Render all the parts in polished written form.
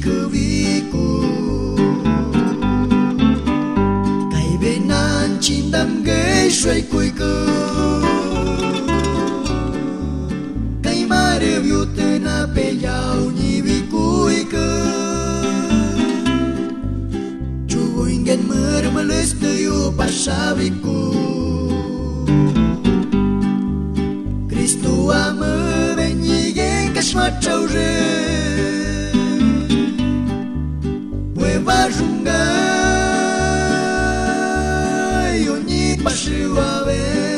keviku kai benan cindam gai suai kui ke kai mare viute na pe yau ni vi kui ke chugo ingen mer males te yo pasaviku Cristo ame veni gen kashma chaure Hueva junga yo ni pashiwa ve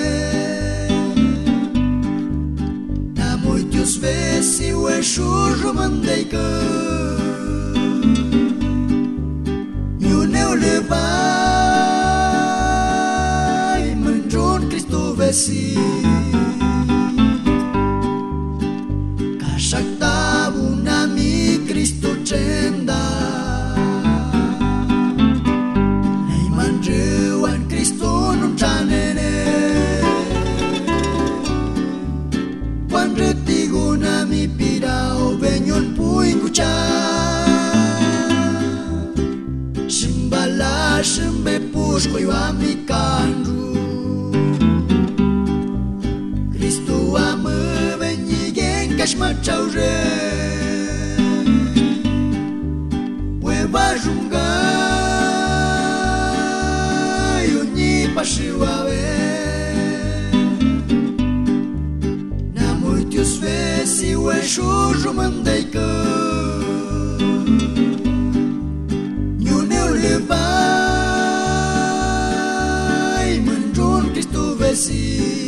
Na muitos vesi we shuju mandei ka Nyu neu levai mânjon Cristo vesi Cristo cenda Nei mangiuan Cristo non c'anene Quando dico na mi pirao venyon pui kucha Shimbala shimbe pushko yu amikandu Cristo ame venyi gen kashma chaure Va junga yo ni pashiwa ve Na muitos vesi we shuju mandei ka Nyu neu levai mânjon Cristo vesi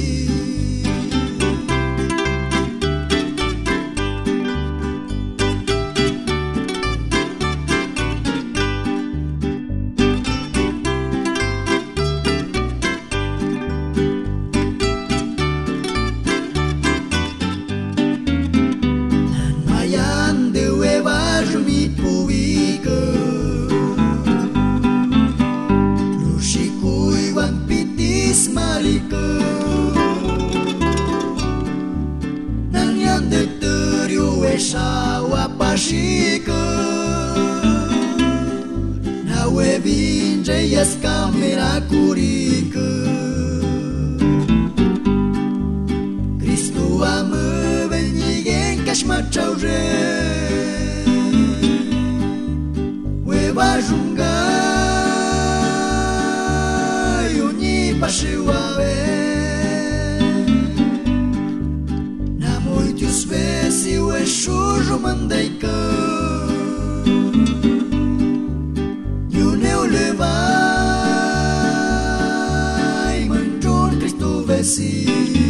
Shawa pashika Na wevinje yas kamera kurika Cristo ame venyi gen kashma chaure Weva junga yo ni pashiwa ve Vesi we shuju mandei ka Nyu neu levai mânjon Cristo vesi